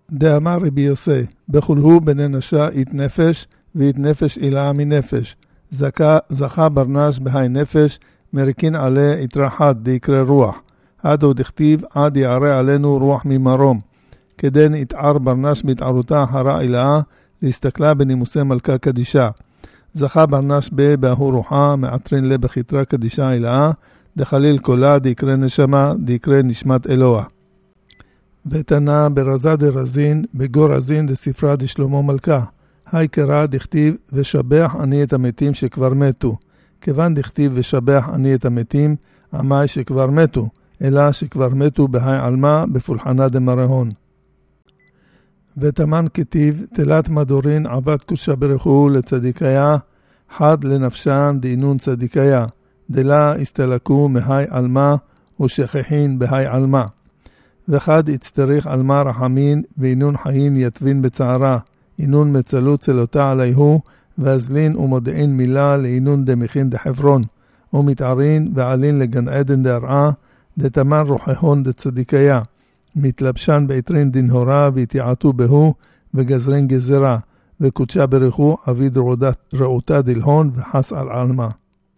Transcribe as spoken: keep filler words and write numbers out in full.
דאמר רבי יוסי, בכולהו בני נשה אית נפש, ואית נפש אילאה מנפש. זכה, זכה ברנש בהי נפש, מריקין עלי התרחת דיקרא רוח. עד עוד הכתיב, עד יערה עלינו רוח ממרום. כדן התער ברנש בהתערותה אחרה אילאה, להסתכלה בנימוסי מלכה קדישה. זכה ברנש בה באהו רוחה, מעטרין לה בחיתרה קדישה אילאה, דחליל קולה דיקרא נשמה, דיקרא נשמת אלוה. ותנה ברזה דרזין, בגור רזין דספרה דשלמה מלכה. היי קרא דכתיב ושבח אני את המתים שכבר מתו. כיוון דכתיב ושבח אני את המתים, עמי שכבר מתו, אלא שכבר מתו בהי עלמה בפולחנה דמרהון. ותמן כתיב תלת מדורין עבד קודשא בריך הוא לצדיקיה, חד לנפשן דינון צדיקיה, דלה הסתלקו מהי עלמה ושכחין בהי עלמה. וחד יצטריך עלמה רחמין ואינון חיים יתבין בצערה, אינון מצלו צלותה עליהו, ואזלין ומודעין מילה לאינון דמכין דחברון, ומתערין ועלין לגן עדן דהרעה, דתמן רוחהון דצדיקיה, מתלבשן בעטרין דנהורה והתיעתו בהו, וגזרין גזרה, וקודשה בריחו עביד רעותה דלהון וחס על עלמה.